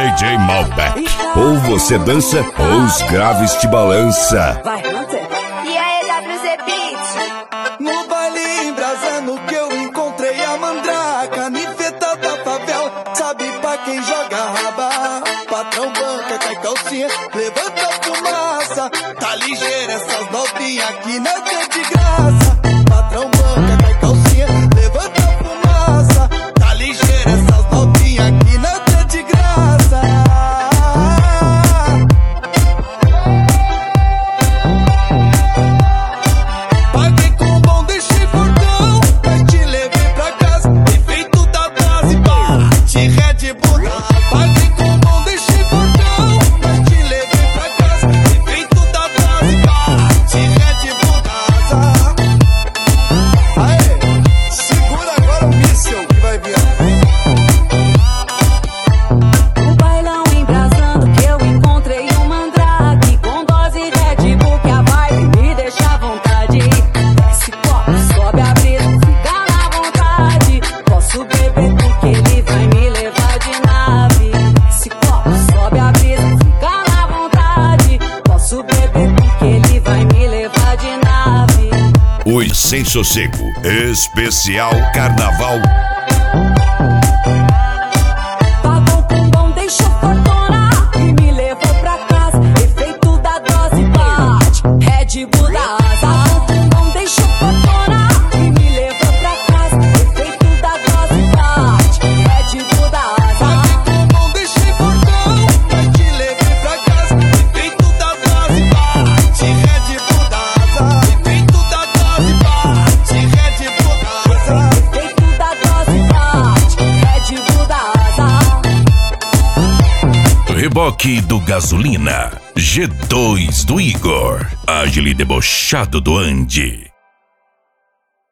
DJ Malbec. Ou você dança ou os graves te balança. Vai, e aí, WZ Beats? No baile embrasando que eu encontrei a mandraca, niveta da favela, sabe pra quem joga raba? Patrão banca, cai calcinha, levanta a fumaça. Tá ligeira essas novinhas aqui, não é de graça. Patrão banca, cai calcinha, levanta a fumaça. Tá ligeira essas novinhas aqui, não é de graça. Paguei com bom, deixei portão, mas te levei pra casa, efeito da base, bate Red Bull. Paguei com bom, deixei portão, mas te levei pra casa, efeito da base, bate Red Bull da asa. Aê, segura agora o míssil que vai vir. No bailão embrasando que eu encontrei um mandrake com dose Red Bull que a vibe me deixa à vontade. Desce copo, sobe a brisa, fica na vontade. Posso beber porque ele vai me levar de nave. Desce copo, sobe a brisa, fica na vontade. Posso beber porque ele vai me levar de nave. Os Sem Sossego, especial Carnaval. Pagou com bom, deixou fortuna e me levou pra casa. Efeito da dose bate Red Bull da asa. Pagou com bom, deixou fortuna e me levou pra casa. Efeito da dose bate Red Bull da asa. Paguei com bom, deixei portão, mas te levei pra casa, efeito da dose, bate Red Bull da asa. Efeito da dose, bate Red Bull da asa. Efeito da dose bate Red Bull da asa. Reboque do Gasolina. G2 do Igor. Ágil e debochado do Andy.